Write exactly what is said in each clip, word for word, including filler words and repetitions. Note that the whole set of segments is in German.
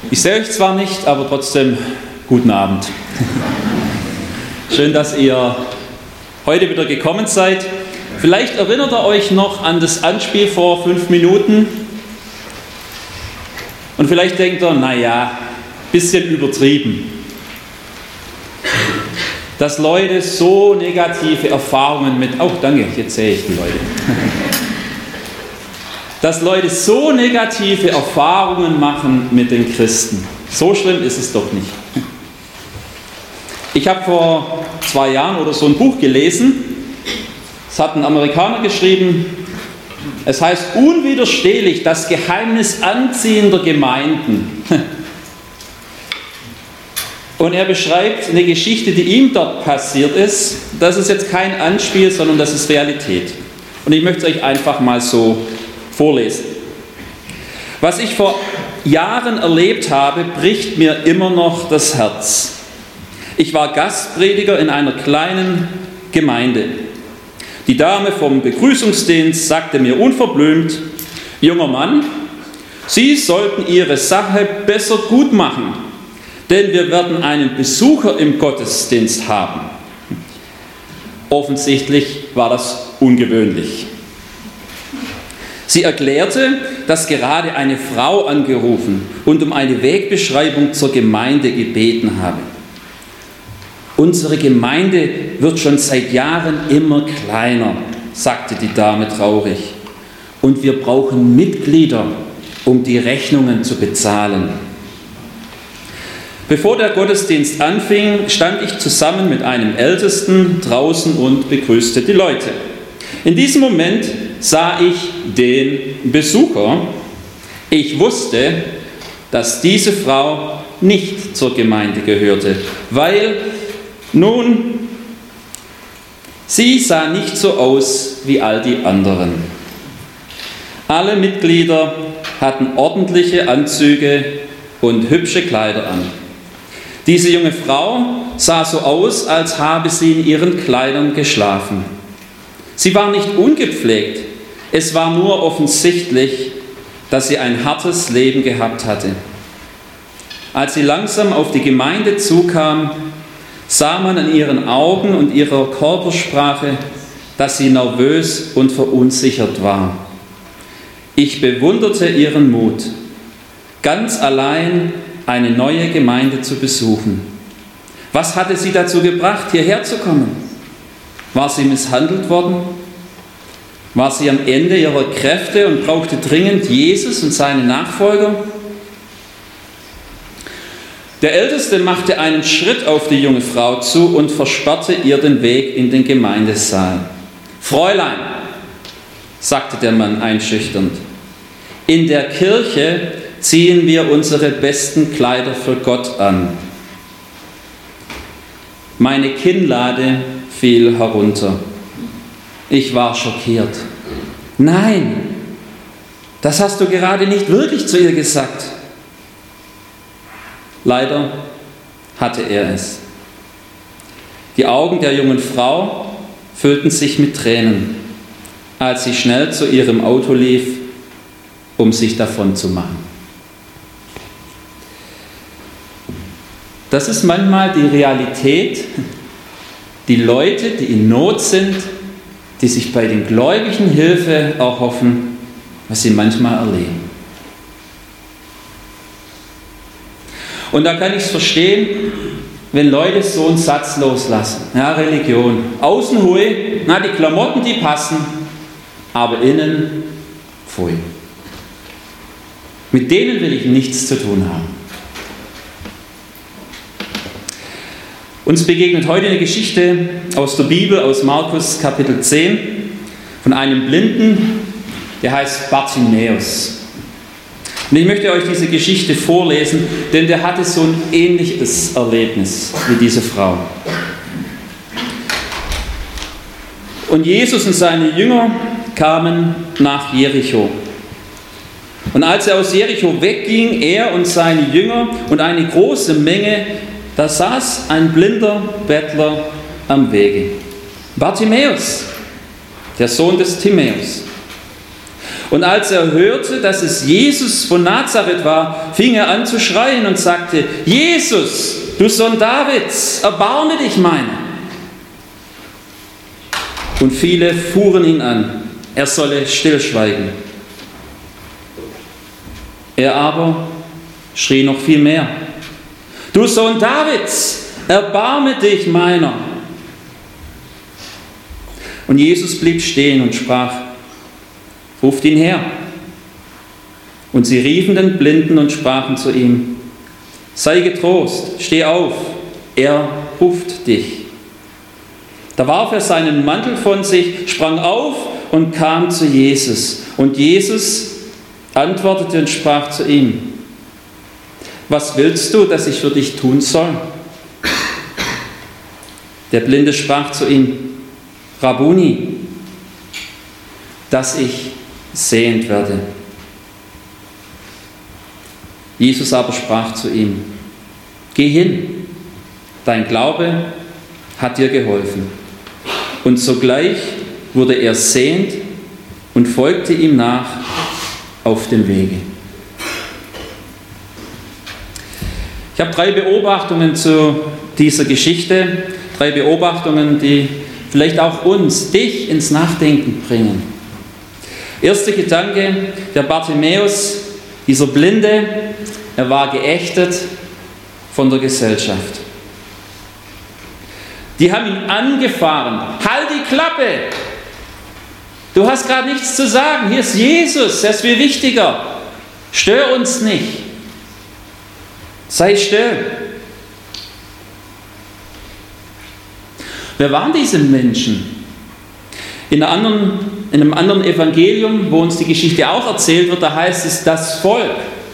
Ich sehe euch zwar nicht, aber trotzdem guten Abend. Schön, dass ihr heute wieder gekommen seid. Vielleicht erinnert ihr euch noch an das Anspiel vor fünf Minuten. Und vielleicht denkt ihr, naja, bisschen übertrieben. Dass Leute so negative Erfahrungen mit... Oh, danke, jetzt sehe ich die Leute. Dass Leute so negative Erfahrungen machen mit den Christen. So schlimm ist es doch nicht. Ich habe vor zwei Jahren oder so ein Buch gelesen. Es hat ein Amerikaner geschrieben. Es heißt unwiderstehlich das Geheimnis anziehender Gemeinden. Und er beschreibt eine Geschichte, die ihm dort passiert ist. Das ist jetzt kein Anspiel, sondern das ist Realität. Und ich möchte es euch einfach mal so vorlesen. Was ich vor Jahren erlebt habe, bricht mir immer noch das Herz. Ich war Gastprediger in einer kleinen Gemeinde. Die Dame vom Begrüßungsdienst sagte mir unverblümt: Junger Mann, Sie sollten Ihre Sache besser gut machen, denn wir werden einen Besucher im Gottesdienst haben. Offensichtlich war das ungewöhnlich. Sie erklärte, dass gerade eine Frau angerufen und um eine Wegbeschreibung zur Gemeinde gebeten habe. Unsere Gemeinde wird schon seit Jahren immer kleiner, sagte die Dame traurig. Und wir brauchen Mitglieder, um die Rechnungen zu bezahlen. Bevor der Gottesdienst anfing, stand ich zusammen mit einem Ältesten draußen und begrüßte die Leute. In diesem Moment sah ich den Besucher. Ich wusste, dass diese Frau nicht zur Gemeinde gehörte, weil, nun, sie sah nicht so aus wie all die anderen. Alle Mitglieder hatten ordentliche Anzüge und hübsche Kleider an. Diese junge Frau sah so aus, als habe sie in ihren Kleidern geschlafen. Sie war nicht ungepflegt, es war nur offensichtlich, dass sie ein hartes Leben gehabt hatte. Als sie langsam auf die Gemeinde zukam, sah man an ihren Augen und ihrer Körpersprache, dass sie nervös und verunsichert war. Ich bewunderte ihren Mut, ganz allein eine neue Gemeinde zu besuchen. Was hatte sie dazu gebracht, hierher zu kommen? War sie misshandelt worden? War sie am Ende ihrer Kräfte und brauchte dringend Jesus und seine Nachfolger? Der Älteste machte einen Schritt auf die junge Frau zu und versperrte ihr den Weg in den Gemeindesaal. Fräulein, sagte der Mann einschüchternd, in der Kirche ziehen wir unsere besten Kleider für Gott an. Meine Kinnlade fiel herunter. Ich war schockiert. Nein, das hast du gerade nicht wirklich zu ihr gesagt. Leider hatte er es. Die Augen der jungen Frau füllten sich mit Tränen, als sie schnell zu ihrem Auto lief, um sich davon zu machen. Das ist manchmal die Realität, die Leute, die in Not sind, die sich bei den Gläubigen Hilfe erhoffen, was sie manchmal erleben. Und da kann ich es verstehen, wenn Leute so einen Satz loslassen. Ja, Religion. Außen hui, na, die Klamotten, die passen, aber innen, pfui. Mit denen will ich nichts zu tun haben. Uns begegnet heute eine Geschichte aus der Bibel, aus Markus Kapitel zehn, von einem Blinden, der heißt Bartimäus. Und ich möchte euch diese Geschichte vorlesen, denn der hatte so ein ähnliches Erlebnis wie diese Frau. Und Jesus und seine Jünger kamen nach Jericho. Und als er aus Jericho wegging, er und seine Jünger und eine große Menge, da saß ein blinder Bettler am Wege. Bartimäus, der Sohn des Timäus. Und als er hörte, dass es Jesus von Nazareth war, fing er an zu schreien und sagte: Jesus, du Sohn Davids, erbarme dich meiner. Und viele fuhren ihn an, er solle stillschweigen. Er aber schrie noch viel mehr: Du Sohn Davids, erbarme dich meiner. Und Jesus blieb stehen und sprach: Ruft ihn her. Und sie riefen den Blinden und sprachen zu ihm: Sei getrost, steh auf, er ruft dich. Da warf er seinen Mantel von sich, sprang auf und kam zu Jesus. Und Jesus antwortete und sprach zu ihm: Was willst du, dass ich für dich tun soll? Der Blinde sprach zu ihm: Rabbuni, dass ich sehend werde. Jesus aber sprach zu ihm: Geh hin, dein Glaube hat dir geholfen. Und sogleich wurde er sehend und folgte ihm nach auf dem Wege. Ich habe drei Beobachtungen zu dieser Geschichte, drei Beobachtungen, die vielleicht auch uns, dich ins Nachdenken bringen. Erster Gedanke: Der Bartimäus, dieser Blinde, er war geächtet von der Gesellschaft. Die haben ihn angefahren: Halt die Klappe! Du hast gerade nichts zu sagen, hier ist Jesus, der ist viel wichtiger. Stör uns nicht. Sei still. Wer waren diese Menschen? In, einer anderen, in einem anderen Evangelium, wo uns die Geschichte auch erzählt wird, da heißt es das Volk.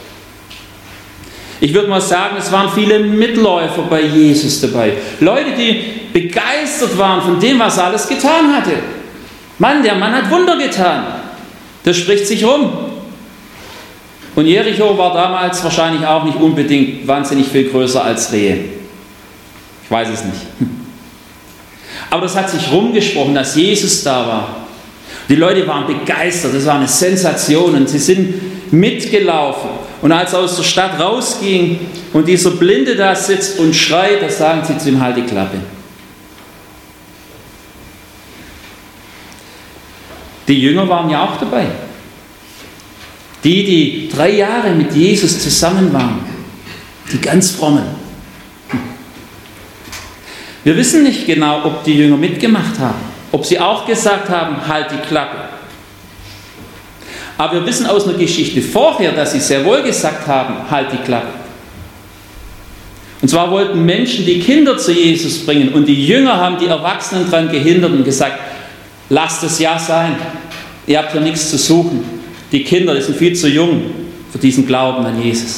Ich würde mal sagen, es waren viele Mitläufer bei Jesus dabei. Leute, die begeistert waren von dem, was er alles getan hatte. Mann, der Mann hat Wunder getan. Das spricht sich rum. Und Jericho war damals wahrscheinlich auch nicht unbedingt wahnsinnig viel größer als Rehe. Ich weiß es nicht. Aber das hat sich rumgesprochen, dass Jesus da war. Die Leute waren begeistert, das war eine Sensation und sie sind mitgelaufen. Und als er aus der Stadt rausging und dieser Blinde da sitzt und schreit, da sagen sie zu ihm: Halt die Klappe. Die Jünger waren ja auch dabei. Die, die drei Jahre mit Jesus zusammen waren. Die ganz frommen. Wir wissen nicht genau, ob die Jünger mitgemacht haben. Ob sie auch gesagt haben: Halt die Klappe. Aber wir wissen aus einer Geschichte vorher, dass sie sehr wohl gesagt haben: Halt die Klappe. Und zwar wollten Menschen die Kinder zu Jesus bringen und die Jünger haben die Erwachsenen daran gehindert und gesagt: Lasst es ja sein, ihr habt hier nichts zu suchen. Die Kinder, die sind viel zu jung für diesen Glauben an Jesus.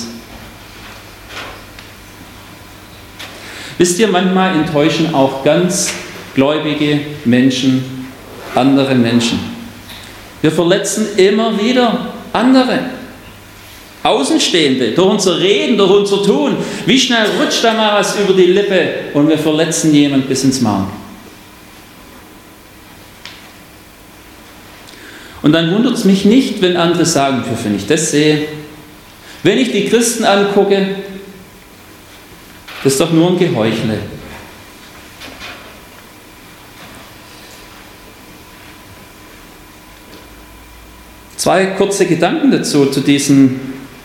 Wisst ihr, manchmal enttäuschen auch ganz gläubige Menschen andere Menschen. Wir verletzen immer wieder andere. Außenstehende, durch unser Reden, durch unser Tun. Wie schnell rutscht da mal was über die Lippe und wir verletzen jemanden bis ins Mark. Und dann wundert es mich nicht, wenn andere sagen: Wenn ich das sehe, wenn ich die Christen angucke, das ist doch nur ein Geheuchle. Zwei kurze Gedanken dazu, zu diesem,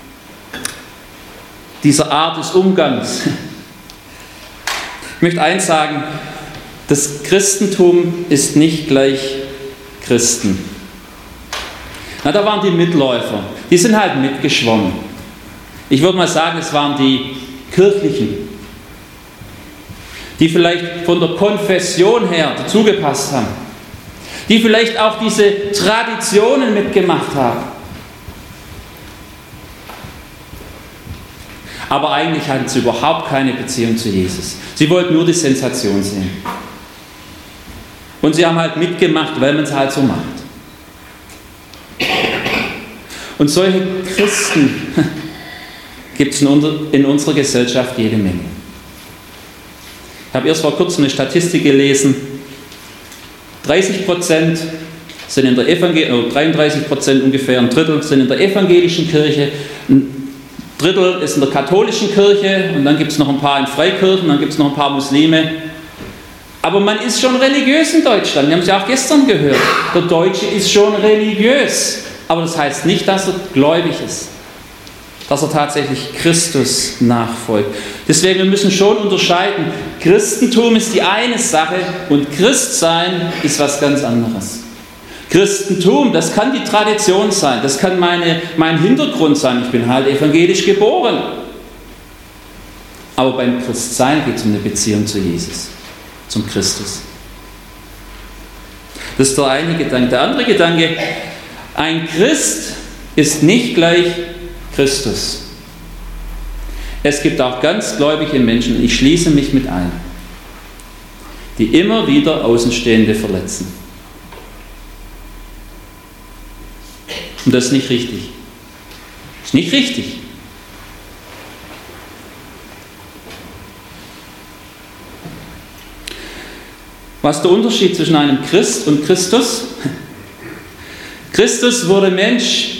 dieser Art des Umgangs. Ich möchte eins sagen: Das Christentum ist nicht gleich Christen. Na, da waren die Mitläufer, die sind halt mitgeschwommen. Ich würde mal sagen, es waren die Kirchlichen, die vielleicht von der Konfession her dazugepasst haben, die vielleicht auch diese Traditionen mitgemacht haben. Aber eigentlich hatten sie überhaupt keine Beziehung zu Jesus. Sie wollten nur die Sensation sehen. Und sie haben halt mitgemacht, weil man es halt so macht. Und solche Christen gibt es in unserer Gesellschaft jede Menge. Ich habe erst vor kurzem eine Statistik gelesen: dreißig Prozent sind in der Evangel- dreiunddreißig Prozent ungefähr, ein Drittel sind in der evangelischen Kirche, ein Drittel ist in der katholischen Kirche und dann gibt es noch ein paar in Freikirchen, dann gibt es noch ein paar Muslime. Aber man ist schon religiös in Deutschland, wir haben es ja auch gestern gehört. Der Deutsche ist schon religiös, aber das heißt nicht, dass er gläubig ist, dass er tatsächlich Christus nachfolgt. Deswegen, wir müssen schon unterscheiden, Christentum ist die eine Sache und Christsein ist was ganz anderes. Christentum, das kann die Tradition sein, das kann meine, mein Hintergrund sein, ich bin halt evangelisch geboren. Aber beim Christsein geht es um eine Beziehung zu Jesus, zum Christus. Das ist der eine Gedanke. Der andere Gedanke, ein Christ ist nicht gleich Christus. Es gibt auch ganz gläubige Menschen, ich schließe mich mit ein, die immer wieder Außenstehende verletzen. Und das ist nicht richtig. Das ist nicht richtig. Was ist der Unterschied zwischen einem Christ und Christus? Christus wurde Mensch.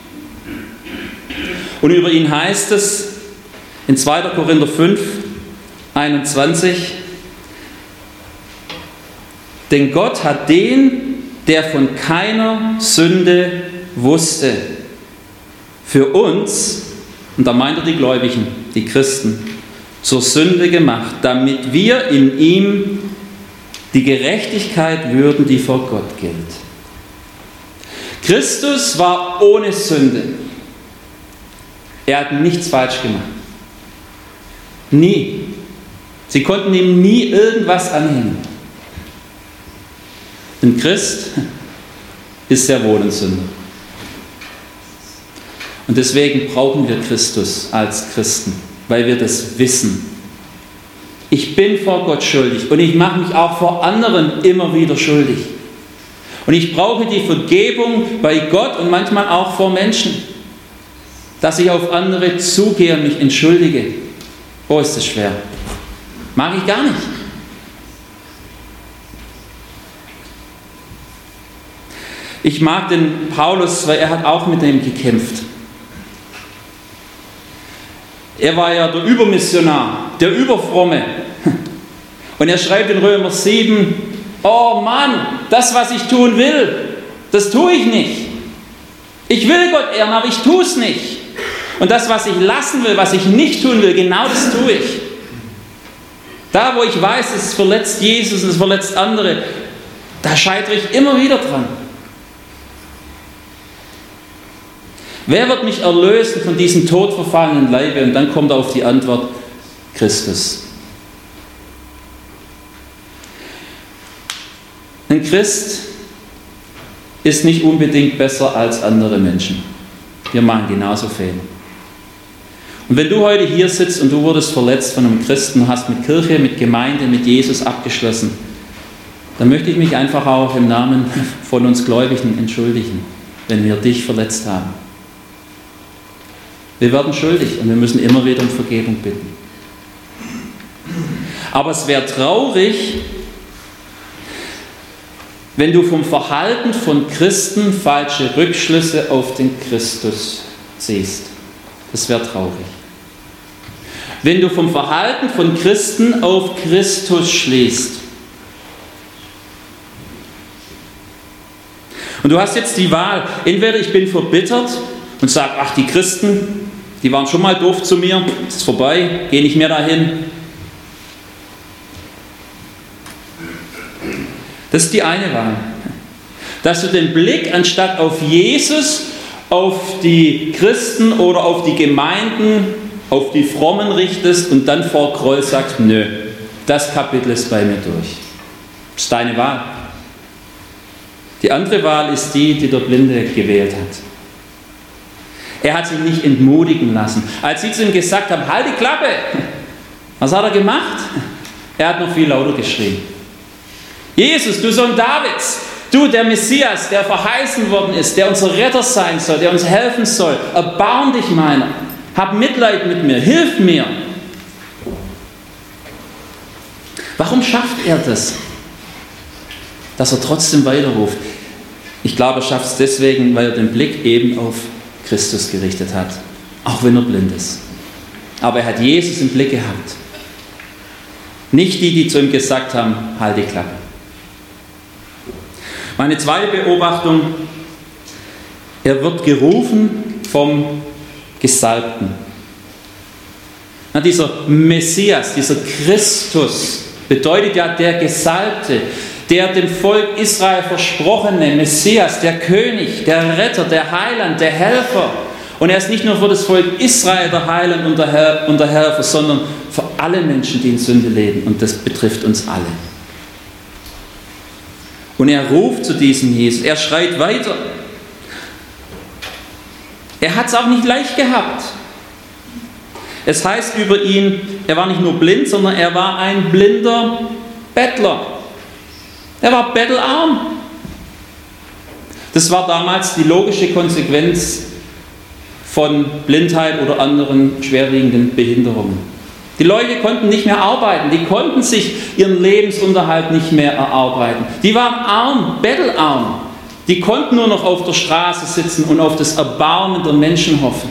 Und über ihn heißt es in zweiter Korinther fünf, einundzwanzig, denn Gott hat den, der von keiner Sünde wusste, für uns, und da meint er die Gläubigen, die Christen, zur Sünde gemacht, damit wir in ihm die Gerechtigkeit würden, die vor Gott gilt. Christus war ohne Sünde. Er hat nichts falsch gemacht. Nie. Sie konnten ihm nie irgendwas anhängen. Ein Christ ist sehr wohl ein Sünder. Und deswegen brauchen wir Christus als Christen, weil wir das wissen. Ich bin vor Gott schuldig und ich mache mich auch vor anderen immer wieder schuldig. Und ich brauche die Vergebung bei Gott und manchmal auch vor Menschen, dass ich auf andere zugehe und mich entschuldige. Oh, ist das schwer. Mag ich gar nicht. Ich mag den Paulus, weil er hat auch mit dem gekämpft. Er war ja der Übermissionar, der Überfromme. Und er schreibt in Römer sieben, oh Mann, das, was ich tun will, das tue ich nicht. Ich will Gott ehren, aber ich tue es nicht. Und das, was ich lassen will, was ich nicht tun will, genau das tue ich. Da, wo ich weiß, es verletzt Jesus und es verletzt andere, da scheitere ich immer wieder dran. Wer wird mich erlösen von diesem todverfallenen Leibe? Und dann kommt er auf die Antwort, Christus. Ein Christ ist nicht unbedingt besser als andere Menschen. Wir machen genauso Fehler. Und wenn du heute hier sitzt und du wurdest verletzt von einem Christen, hast mit Kirche, mit Gemeinde, mit Jesus abgeschlossen, dann möchte ich mich einfach auch im Namen von uns Gläubigen entschuldigen, wenn wir dich verletzt haben. Wir werden schuldig und wir müssen immer wieder um Vergebung bitten. Aber es wäre traurig, wenn du vom Verhalten von Christen falsche Rückschlüsse auf den Christus ziehst. Das wäre traurig. Wenn du vom Verhalten von Christen auf Christus schließt. Und du hast jetzt die Wahl, entweder ich bin verbittert und sage, ach, die Christen, die waren schon mal doof zu mir, ist vorbei, geh nicht mehr dahin. Das ist die eine Wahl. Dass du den Blick anstatt auf Jesus, auf die Christen oder auf die Gemeinden, auf die Frommen richtest und dann vor Kreuz sagst, nö, das Kapitel ist bei mir durch. Das ist deine Wahl. Die andere Wahl ist die, die der Blinde gewählt hat. Er hat sich nicht entmutigen lassen. Als sie zu ihm gesagt haben, halt die Klappe, was hat er gemacht? Er hat noch viel lauter geschrien. Jesus, du Sohn Davids, du der Messias, der verheißen worden ist, der unser Retter sein soll, der uns helfen soll, erbarm dich meiner, hab Mitleid mit mir, hilf mir. Warum schafft er das? Dass er trotzdem weiterruft. Ich glaube, er schafft es deswegen, weil er den Blick eben auf Christus gerichtet hat, auch wenn er blind ist. Aber er hat Jesus im Blick gehabt. Nicht die, die zu ihm gesagt haben, halt die Klappe. Meine zweite Beobachtung, er wird gerufen vom Gesalbten. Na, dieser Messias, dieser Christus bedeutet ja der Gesalbte, der dem Volk Israel versprochene Messias, der König, der Retter, der Heiland, der Helfer. Und er ist nicht nur für das Volk Israel der Heiland und der, Her- und der Helfer, sondern für alle Menschen, die in Sünde leben. Und das betrifft uns alle. Und er ruft zu diesem Jesus, er schreit weiter. Er hat es auch nicht leicht gehabt. Es heißt über ihn, er war nicht nur blind, sondern er war ein blinder Bettler. Er war bettelarm. Das war damals die logische Konsequenz von Blindheit oder anderen schwerwiegenden Behinderungen. Die Leute konnten nicht mehr arbeiten, die konnten sich ihren Lebensunterhalt nicht mehr erarbeiten. Die waren arm, bettelarm. Die konnten nur noch auf der Straße sitzen und auf das Erbarmen der Menschen hoffen.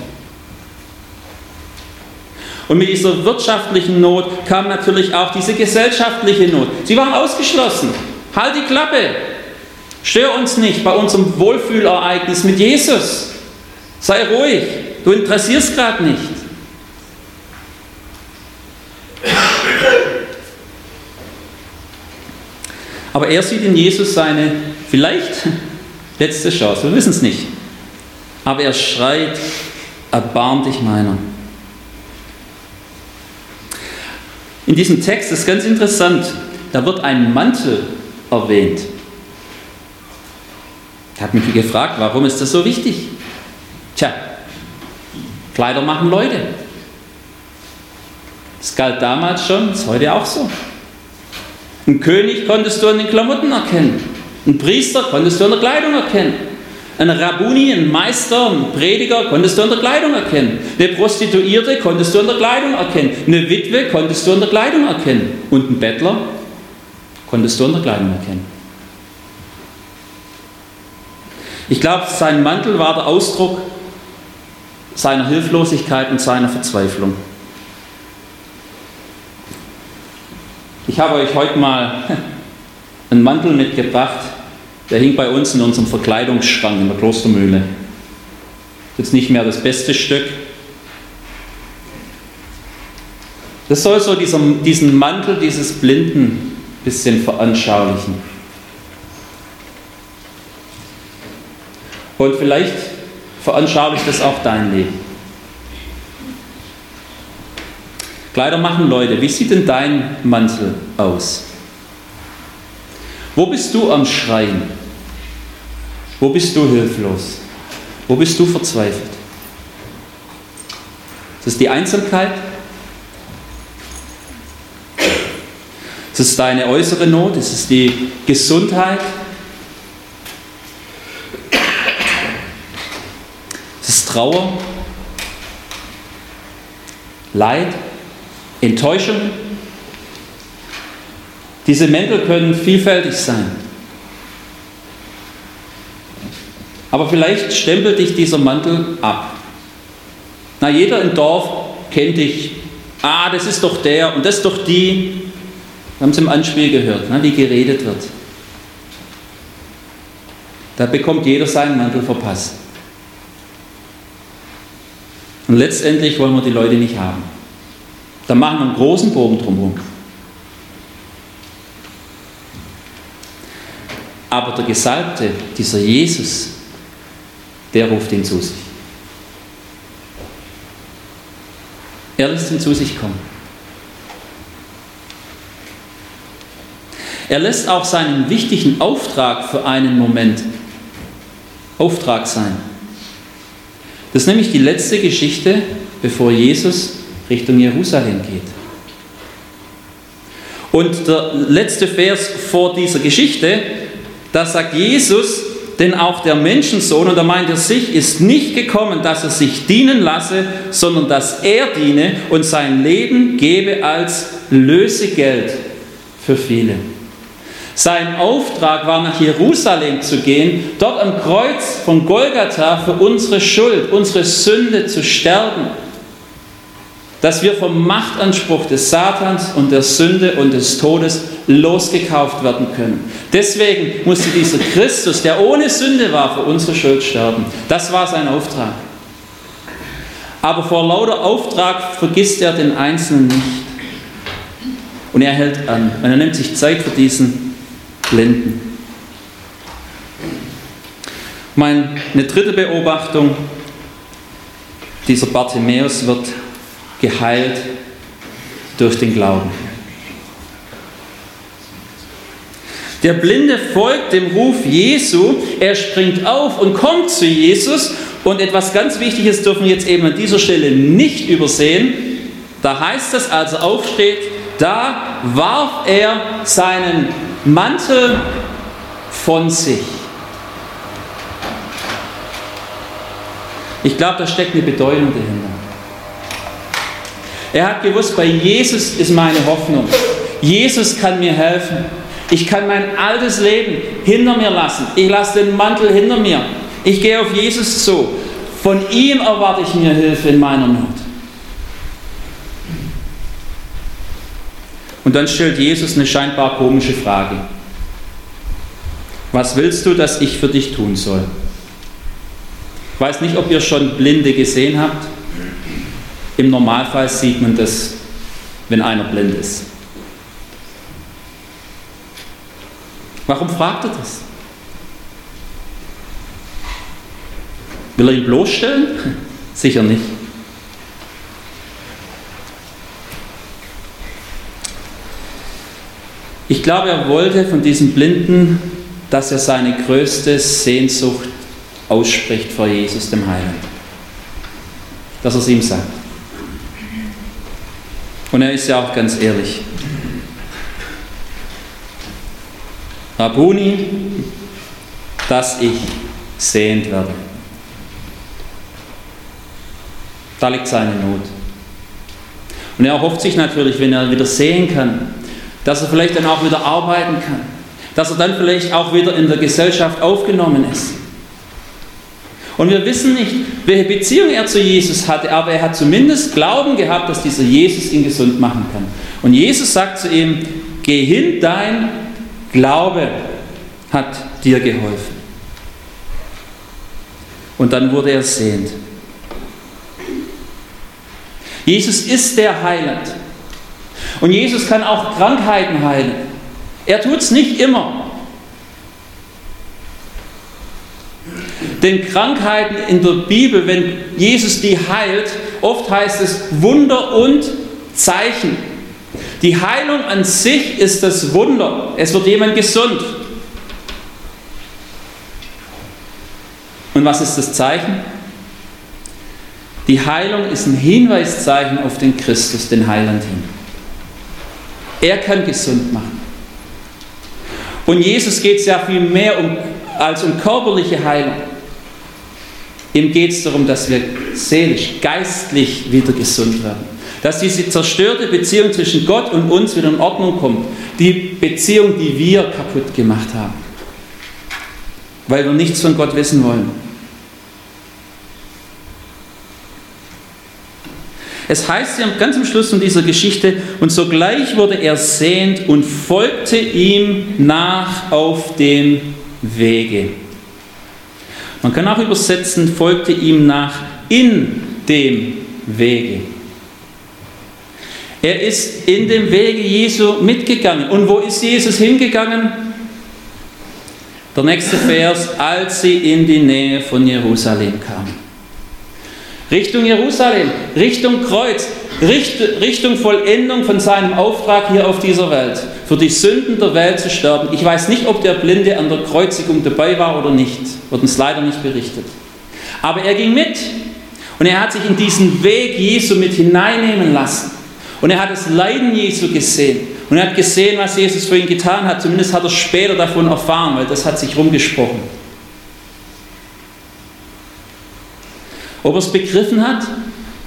Und mit dieser wirtschaftlichen Not kam natürlich auch diese gesellschaftliche Not. Sie waren ausgeschlossen. Halt die Klappe. Stör uns nicht bei unserem Wohlfühlereignis mit Jesus. Sei ruhig. Du interessierst gerade nicht. Aber er sieht in Jesus seine vielleicht letzte Chance. Wir wissen es nicht. Aber er schreit, erbarm dich meiner. In diesem Text ist ganz interessant, da wird ein Mantel erwähnt. Ich habe mich gefragt, warum ist das so wichtig? Tja, Kleider machen Leute. Das galt damals schon, ist heute auch so. Einen König konntest du an den Klamotten erkennen. Einen Priester konntest du an der Kleidung erkennen. Einen Rabbuni, einen Meister, einen Prediger konntest du an der Kleidung erkennen. Eine Prostituierte konntest du an der Kleidung erkennen. Eine Witwe konntest du an der Kleidung erkennen. Und einen Bettler konntest du an der Kleidung erkennen. Ich glaube, sein Mantel war der Ausdruck seiner Hilflosigkeit und seiner Verzweiflung. Ich habe euch heute mal einen Mantel mitgebracht, der hing bei uns in unserem Verkleidungsschrank in der Klostermühle. Jetzt nicht mehr das beste Stück. Das soll so dieser, diesen Mantel dieses Blinden ein bisschen veranschaulichen. Und vielleicht veranschaulicht das auch dein Leben. Kleider machen Leute. Wie sieht denn dein Mantel aus? Wo bist du am Schreien? Wo bist du hilflos? Wo bist du verzweifelt? Ist es die Einsamkeit? Ist es deine äußere Not? Ist es die Gesundheit? Ist es Trauer? Leid? Enttäuschung? Diese Mäntel können vielfältig sein. Aber vielleicht stempelt dich dieser Mantel ab. Na, jeder im Dorf kennt dich. Ah, das ist doch der und das ist doch die. Wir haben es im Anspiel gehört, ne, wie geredet wird. Da bekommt jeder seinen Mantel verpasst. Und letztendlich wollen wir die Leute nicht haben. Da machen wir einen großen Bogen drumherum. Aber der Gesalbte, dieser Jesus, der ruft ihn zu sich. Er lässt ihn zu sich kommen. Er lässt auch seinen wichtigen Auftrag für einen Moment Auftrag sein. Das ist nämlich die letzte Geschichte, bevor Jesus Richtung Jerusalem geht. Und der letzte Vers vor dieser Geschichte, da sagt Jesus, denn auch der Menschensohn, und da meint er sich, ist nicht gekommen, dass er sich dienen lasse, sondern dass er diene und sein Leben gebe als Lösegeld für viele. Sein Auftrag war, nach Jerusalem zu gehen, dort am Kreuz von Golgatha für unsere Schuld, unsere Sünde zu sterben, dass wir vom Machtanspruch des Satans und der Sünde und des Todes losgekauft werden können. Deswegen musste dieser Christus, der ohne Sünde war, für unsere Schuld sterben. Das war sein Auftrag. Aber vor lauter Auftrag vergisst er den Einzelnen nicht. Und er hält an. Und er nimmt sich Zeit für diesen Blinden. Meine dritte Beobachtung: Dieser Bartimäus wird geheilt durch den Glauben. Der Blinde folgt dem Ruf Jesu, er springt auf und kommt zu Jesus. Und etwas ganz Wichtiges dürfen wir jetzt eben an dieser Stelle nicht übersehen. Da heißt es, als er aufsteht, da warf er seinen Mantel von sich. Ich glaube, da steckt eine Bedeutung dahinter. Er hat gewusst, bei Jesus ist meine Hoffnung. Jesus kann mir helfen. Ich kann mein altes Leben hinter mir lassen. Ich lasse den Mantel hinter mir. Ich gehe auf Jesus zu. Von ihm erwarte ich mir Hilfe in meiner Not. Und dann stellt Jesus eine scheinbar komische Frage. Was willst du, dass ich für dich tun soll? Ich weiß nicht, ob ihr schon Blinde gesehen habt. Im Normalfall sieht man das, wenn einer blind ist. Warum fragt er das? Will er ihn bloßstellen? Sicher nicht. Ich glaube, er wollte von diesem Blinden, dass er seine größte Sehnsucht ausspricht vor Jesus, dem Heiland. Dass er es ihm sagt. Und er ist ja auch ganz ehrlich. Rabbuni, dass ich sehend werde. Da liegt seine Not. Und er erhofft sich natürlich, wenn er wieder sehen kann, dass er vielleicht dann auch wieder arbeiten kann. Dass er dann vielleicht auch wieder in der Gesellschaft aufgenommen ist. Und wir wissen nicht, welche Beziehung er zu Jesus hatte, aber er hat zumindest Glauben gehabt, dass dieser Jesus ihn gesund machen kann. Und Jesus sagt zu ihm, geh hin, dein Glaube hat dir geholfen. Und dann wurde er sehend. Jesus ist der Heiland. Und Jesus kann auch Krankheiten heilen. Er tut es nicht immer. Denn Krankheiten in der Bibel, wenn Jesus die heilt, oft heißt es Wunder und Zeichen. Die Heilung an sich ist das Wunder. Es wird jemand gesund. Und was ist das Zeichen? Die Heilung ist ein Hinweiszeichen auf den Christus, den Heiland hin. Er kann gesund machen. Und Jesus geht es ja viel mehr um, als um körperliche Heilung. Ihm geht es darum, dass wir seelisch, geistlich wieder gesund werden. Dass diese zerstörte Beziehung zwischen Gott und uns wieder in Ordnung kommt. Die Beziehung, die wir kaputt gemacht haben. Weil wir nichts von Gott wissen wollen. Es heißt ja ganz am Schluss von dieser Geschichte, und sogleich wurde er sehend und folgte ihm nach auf dem Wege. Man kann auch übersetzen, folgte ihm nach in dem Wege. Er ist in dem Wege Jesu mitgegangen. Und wo ist Jesus hingegangen? Der nächste Vers, als sie in die Nähe von Jerusalem kamen. Richtung Jerusalem, Richtung Kreuz, Richtung Vollendung von seinem Auftrag hier auf dieser Welt, für die Sünden der Welt zu sterben. Ich weiß nicht, ob der Blinde an der Kreuzigung dabei war oder nicht, wird uns leider nicht berichtet. Aber er ging mit und er hat sich in diesen Weg Jesu mit hineinnehmen lassen. Und er hat das Leiden Jesu gesehen und er hat gesehen, was Jesus für ihn getan hat. Zumindest hat er später davon erfahren, weil das hat sich rumgesprochen. Ob er es begriffen hat,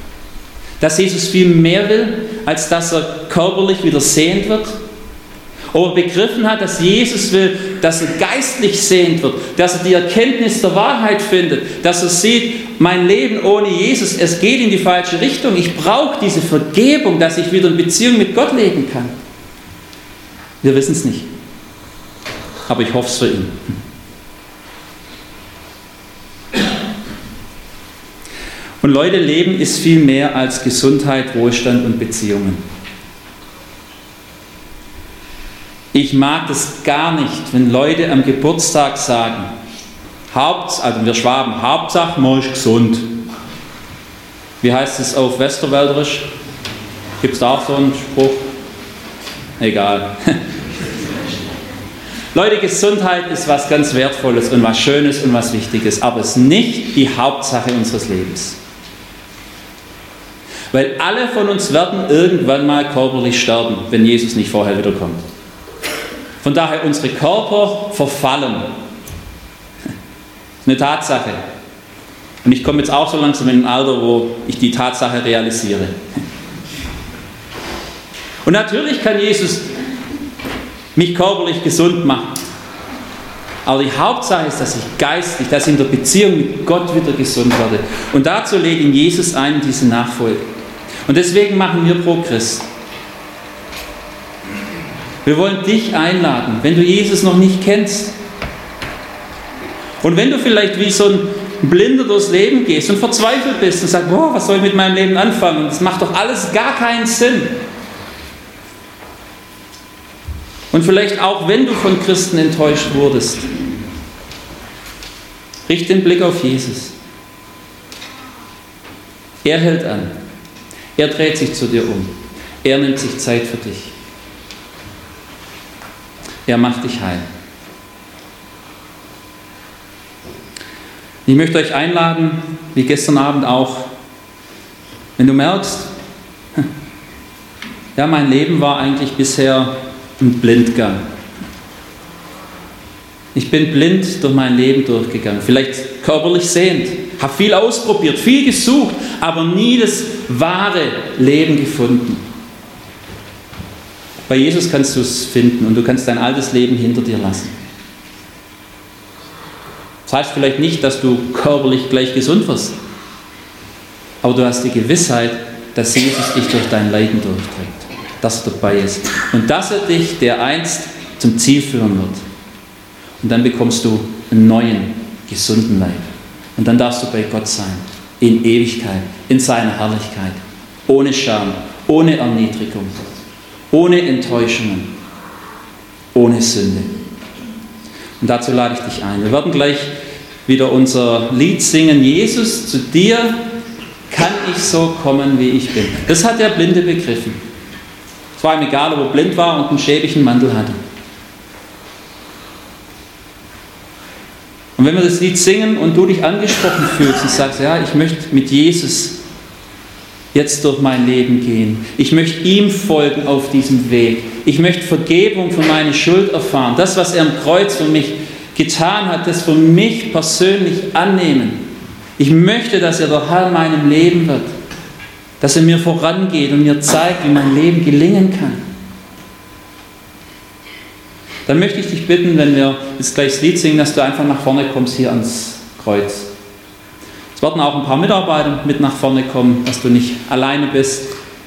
dass Jesus viel mehr will, als dass er körperlich wieder sehend wird? ob er begriffen hat, dass Jesus will, dass er geistlich sehend wird, dass er die Erkenntnis der Wahrheit findet, dass er sieht, mein Leben ohne Jesus, es geht in die falsche Richtung. Ich brauche diese Vergebung, dass ich wieder in Beziehung mit Gott leben kann. Wir wissen es nicht, aber ich hoffe es für ihn. Und Leute, Leben ist viel mehr als Gesundheit, Wohlstand und Beziehungen. Ich mag das gar nicht, wenn Leute am Geburtstag sagen, Haupt, also wir Schwaben, Hauptsache man ist gesund. Wie heißt es auf Westerwälderisch? Gibt es da auch so einen Spruch? Egal. Leute, Gesundheit ist was ganz Wertvolles und was Schönes und was Wichtiges, aber es ist nicht die Hauptsache unseres Lebens. Weil alle von uns werden irgendwann mal körperlich sterben, wenn Jesus nicht vorher wiederkommt. Von daher, unsere Körper verfallen. Das ist eine Tatsache. Und ich komme jetzt auch so langsam in ein Alter, wo ich die Tatsache realisiere. Und natürlich kann Jesus mich körperlich gesund machen. Aber die Hauptsache ist, dass ich geistlich, dass ich in der Beziehung mit Gott wieder gesund werde. Und dazu lädt ihn Jesus ein, diese Nachfolge. Und deswegen machen wir ProChrist. Wir wollen dich einladen, wenn du Jesus noch nicht kennst. Und wenn du vielleicht wie so ein Blinder durchs Leben gehst und verzweifelt bist und sagst, boah, was soll ich mit meinem Leben anfangen? Das macht doch alles gar keinen Sinn. Und vielleicht auch, wenn du von Christen enttäuscht wurdest, richte den Blick auf Jesus. Er hält an. Er dreht sich zu dir um. Er nimmt sich Zeit für dich. Er macht dich heil. Ich möchte euch einladen, wie gestern Abend auch, wenn du merkst, ja, mein Leben war eigentlich bisher ein Blindgang. Ich bin blind durch mein Leben durchgegangen, vielleicht körperlich sehend, habe viel ausprobiert, viel gesucht, aber nie das wahre Leben gefunden. Bei Jesus kannst du es finden und du kannst dein altes Leben hinter dir lassen. Das heißt vielleicht nicht, dass du körperlich gleich gesund wirst, aber du hast die Gewissheit, dass Jesus dich durch dein Leiden durchträgt, dass er dabei ist und dass er dich dereinst zum Ziel führen wird. Und dann bekommst du einen neuen, gesunden Leib. Und dann darfst du bei Gott sein, in Ewigkeit, in seiner Herrlichkeit, ohne Scham, ohne Erniedrigung, ohne Enttäuschungen, ohne Sünde. Und dazu lade ich dich ein. Wir werden gleich wieder unser Lied singen, Jesus, zu dir kann ich so kommen, wie ich bin. Das hat der Blinde begriffen. Es war ihm egal, ob er blind war und einen schäbigen Mantel hatte. Und wenn wir das Lied singen und du dich angesprochen fühlst und sagst, ja, ich möchte mit Jesus jetzt durch mein Leben gehen. Ich möchte ihm folgen auf diesem Weg. Ich möchte Vergebung für meine Schuld erfahren. Das, was er am Kreuz für mich getan hat, das für mich persönlich annehmen. Ich möchte, dass er der Herr in meinem Leben wird. Dass er mir vorangeht und mir zeigt, wie mein Leben gelingen kann. Dann möchte ich dich bitten, wenn wir jetzt gleich das Lied singen, dass du einfach nach vorne kommst hier ans Kreuz. Es werden auch ein paar Mitarbeiter mit nach vorne kommen, dass du nicht alleine bist.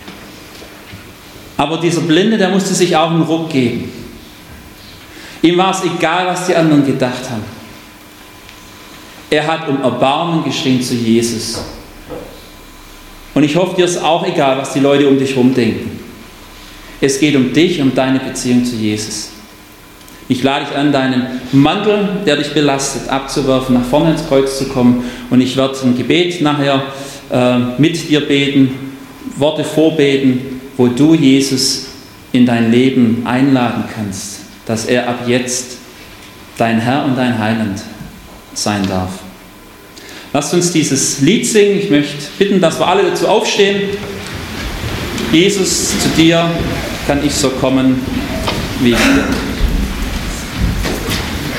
Aber dieser Blinde, der musste sich auch einen Ruck geben. Ihm war es egal, was die anderen gedacht haben. Er hat um Erbarmen geschrien zu Jesus. Und ich hoffe, dir ist auch egal, was die Leute um dich herum denken. Es geht um dich, um deine Beziehung zu Jesus. Ich lade dich an, deinen Mantel, der dich belastet, abzuwerfen, nach vorne ins Kreuz zu kommen. Und ich werde ein Gebet nachher äh, mit dir beten, Worte vorbeten, wo du Jesus in dein Leben einladen kannst, dass er ab jetzt dein Herr und dein Heiland sein darf. Lasst uns dieses Lied singen. Ich möchte bitten, dass wir alle dazu aufstehen. Jesus, zu dir kann ich so kommen, wie ich bin.